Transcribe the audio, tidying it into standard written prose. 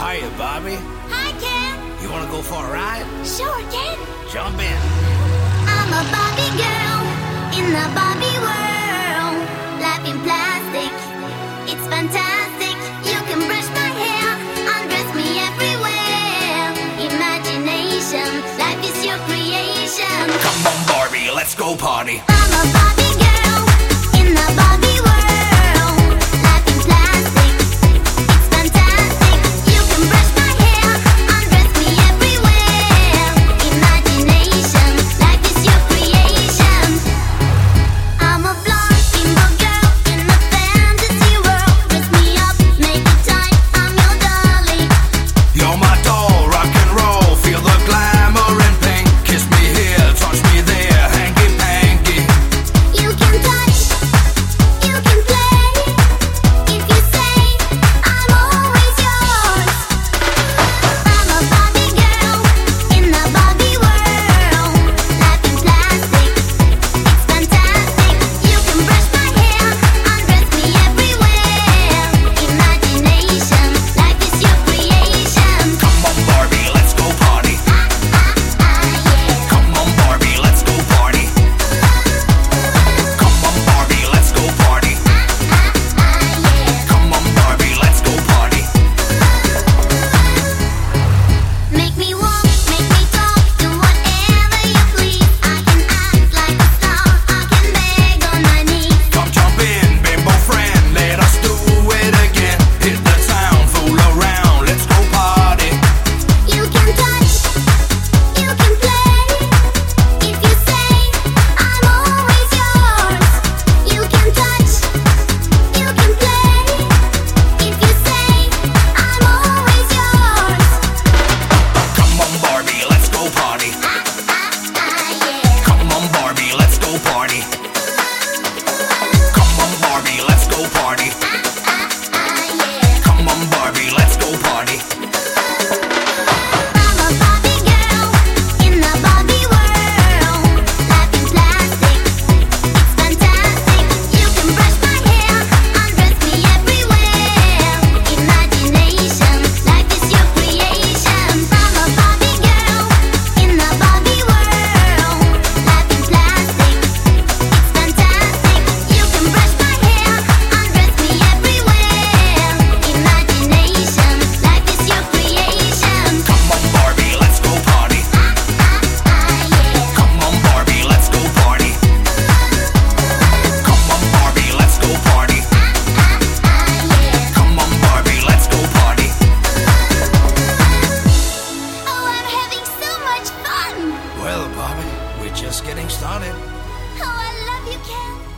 Hiya, Bobby. Hi, Ken. You wanna go for a ride? Sure, Ken. Jump in. I'm a Barbie girl in the Barbie world. Life in plastic, it's fantastic. You can brush my hair, undress me everywhere. Imagination, life is your creation. Come on, Barbie, let's go party. I'm a Barbie girl in the Barbie world. Life in plastic, it's fantastic. You can brush my hair, undress me everywhere. Imagination, life is your creation. I'm a blonde bimbo girl in a fantasy world. Dress me up, make it tight, I'm your dolly. You're my doll, rock and roll. Feel the glamour and pink. Kiss me here, touch me there, hanky panky. You can touch, you can play. If you say I'm always yours. I'm a Barbie girl in the Barbie world. Life in plastic, it's fantastic. You can brush my hair, undress me everywhere. Imagination, life is your creation. Come on, Barbie, let's go party. Yeah. Come on, Barbie, let's go party. Come on, Barbie, let's go party. Come on, Barbie, let's go party. Make me walk, make me talk, do whatever you please. I can act like a star, I can beg on my knees. Come jump in, bimbo friend, let us do it again. Hit the town, fool around, let's go party. You can touch, you can play. If you say I'm always yours. You can touch, you can play. If you say I'm always yours. Come on, Barbie, let's go party. Yeah. Come on, Barbie, let's go party. Come on, Barbie, let's go party. Yeah. Come on, Barbie, let's go party. I'm a Barbie girl in the Barbie world. Life in plastic, it's fantastic. You can brush my hair, undress me everywhere. Imagination, life is your creation. I'm a Barbie girl in the Barbie world. Life in plastic, it's fantastic. You can brush my hair, undress me everywhere. Imagination, life is your creation. Come on, Barbie, let's go party. Yeah. Come on, Barbie, let's go party. Come on, Barbie, let's go party. Come on, Barbie, let's go party. Oh, I'm having so much fun! Well, Barbie, we're just getting started. Oh, I love you, Ken.